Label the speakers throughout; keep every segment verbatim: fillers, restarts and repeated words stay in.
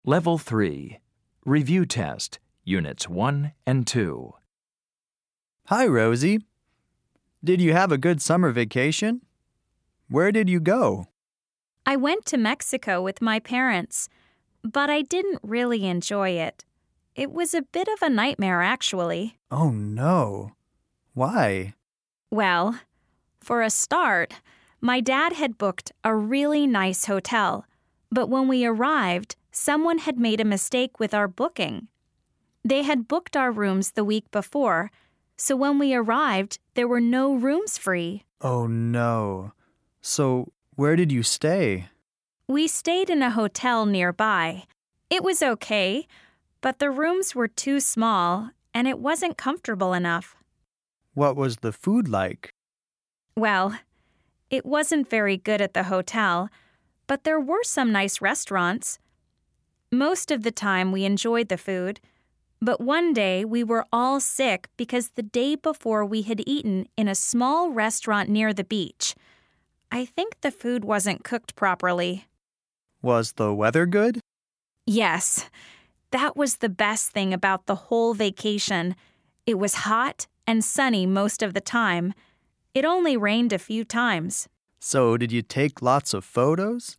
Speaker 1: Level three. Review Test, Units one and two.
Speaker 2: Hi, Rosie. Did you have a good summer vacation? Where did you go?
Speaker 3: I went to Mexico with my parents, but I didn't really enjoy it. It was a bit of a nightmare, actually.
Speaker 2: Oh, no. Why?
Speaker 3: Well, for a start, my dad had booked a really nice hotel, but when we arrived, someone had made a mistake with our booking. They had booked our rooms the week before, so when we arrived, there were no rooms free.
Speaker 2: Oh, no. So, where did you stay?
Speaker 3: We stayed in a hotel nearby. It was okay, but the rooms were too small, and it wasn't comfortable enough.
Speaker 2: What was the food like?
Speaker 3: Well, it wasn't very good at the hotel, but there were some nice restaurants. Most of the time we enjoyed the food, but one day we were all sick because the day before we had eaten in a small restaurant near the beach. I think the food wasn't cooked properly.
Speaker 2: Was the weather good?
Speaker 3: Yes, that was the best thing about the whole vacation. It was hot and sunny most of the time. It only rained a few times.
Speaker 2: So, did you take lots of photos?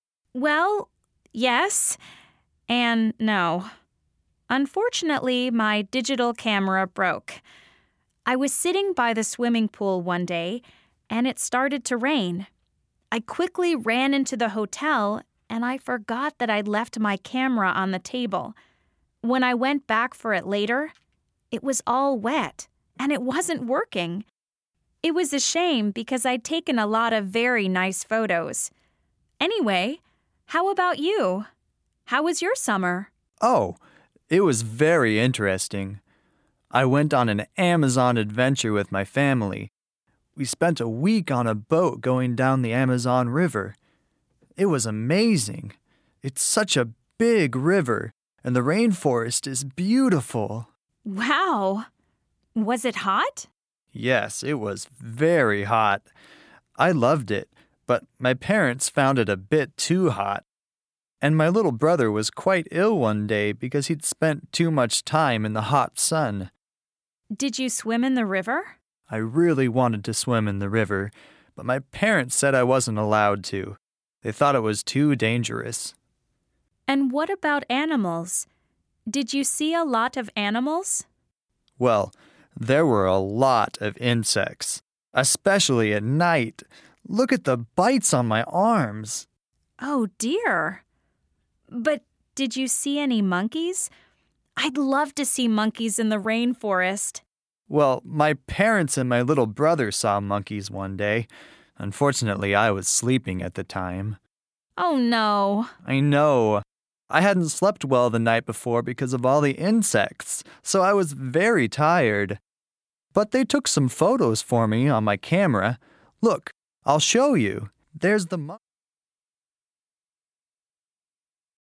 Speaker 3: Well, yes and no. Unfortunately, my digital camera broke. I was sitting by the swimming pool one day, and it started to rain. I quickly ran into the hotel, and I forgot that I'd left my camera on the table. When I went back for it later, it was all wet, and it wasn't working. It was a shame because I'd taken a lot of very nice photos. Anyway, how about you? How was your summer?
Speaker 2: Oh, it was very interesting. I went on an Amazon adventure with my family. We spent a week on a boat going down the Amazon River. It was amazing. It's such a big river, and the rainforest is beautiful.
Speaker 3: Wow! Was it hot?
Speaker 2: Yes, it was very hot. I loved it, but my parents found it a bit too hot. And my little brother was quite ill one day because he'd spent too much time in the hot sun.
Speaker 3: Did you swim in the river?
Speaker 2: I really wanted to swim in the river, but my parents said I wasn't allowed to. They thought it was too dangerous.
Speaker 3: And what about animals? Did you see a lot of animals?
Speaker 2: Well, there were a lot of insects, especially at night. Look at the bites on my arms.
Speaker 3: Oh, dear. But did you see any monkeys? I'd love to see monkeys in the rainforest.
Speaker 2: Well, my parents and my little brother saw monkeys one day. Unfortunately, I was sleeping at the time.
Speaker 3: Oh, no.
Speaker 2: I know. I hadn't slept well the night before because of all the insects, so I was very tired. But they took some photos for me on my camera. Look, I'll show you. There's the monkey.